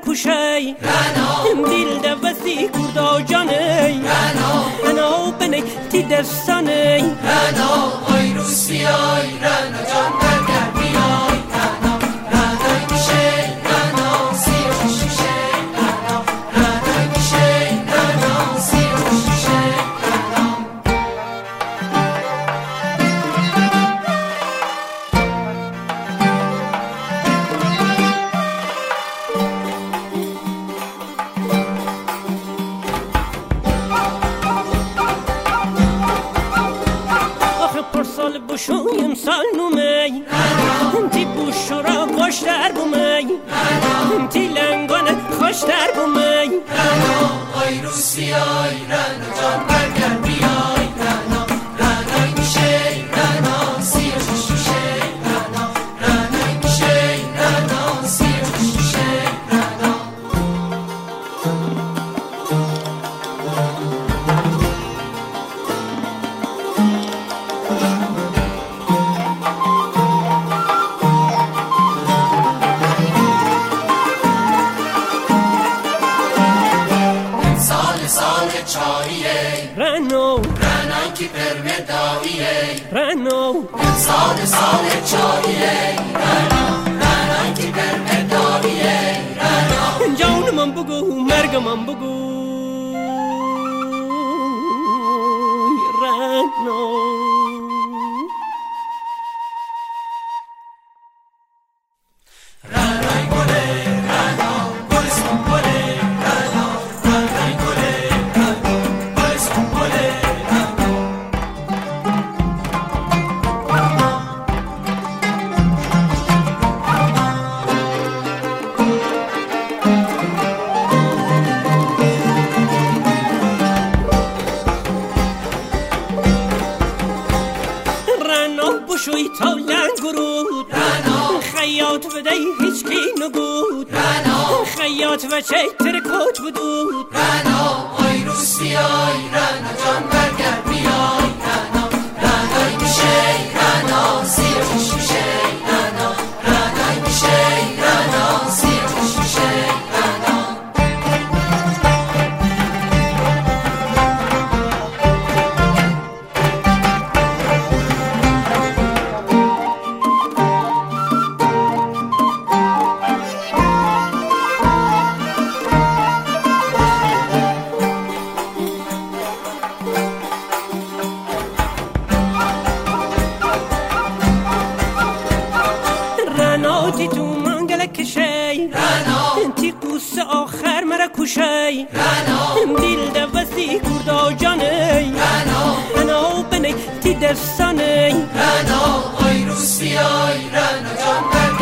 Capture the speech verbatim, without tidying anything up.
کشی دل دوستی کردا جانی انا بنی تی دستانی رنا آی روسیای رنا جان برگر بیای رنا رنای میشه رنا سیر شیشه رنا رنای میشه رنا سیر شیشه رنا سال بشویم سال نومی تی بوشورا خوشتر بومی تی لنگانه خوشتر بومی رنا آی روسیای رنا جان برگر بیای رنا رنای میشه رنا سیر شیشه رنا رنای میشه رنا سیر شیشه رنا رنو رنای کی پرمداییه رنو سال سال چاییه رنا رنای کی پرمداییه رنا جان من بگو مرگ من بگو رنو رنای گله رنا گلستون گله رنا رنای گله رنا گلستون گله بشوی تا لنگرود خیاط بده هیچ کی نگود خیاط و چه ترکوت بدود رنا آی روسیای رنا جان برگر بیای رنا رنای میشه رنا سیر شیشه رنا رنای میشه رنا سیر شیشه رنا تی تو منگل کشی تی قوس آخر مرا کشی دل دوستی کردا جانی انا بنی تی دستانی رنا آی روسیای رنا جان